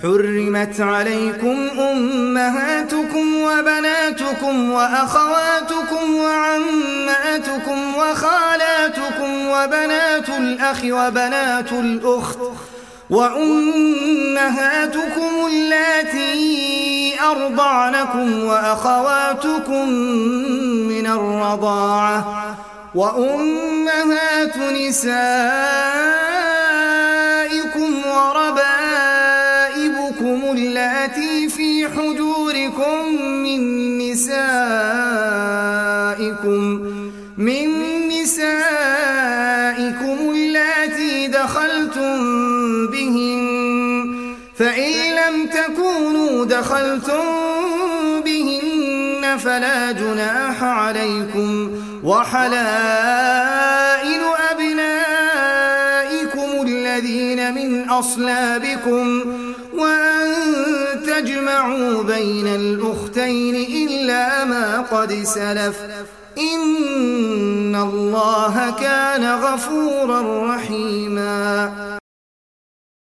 حرمت عليكم أمهاتكم وبناتكم وأخواتكم وعماتكم وخالاتكم وبنات الأخ وبنات الأخت وأمهاتكم اللاتي أرضعنكم وأخواتكم من الرضاعة وأمهات نسائكم وربائبكم اللاتي في حجوركم من نسائكم اللاتي دخلتم بهن فإن لم تكونوا دخلتم بهن فلا جناح عليكم وحلائل أبنائكم الذين من أصلابكم وأن تجمعوا بين الأختين إلا ما قد سلف إن الله كان غفورا رحيما.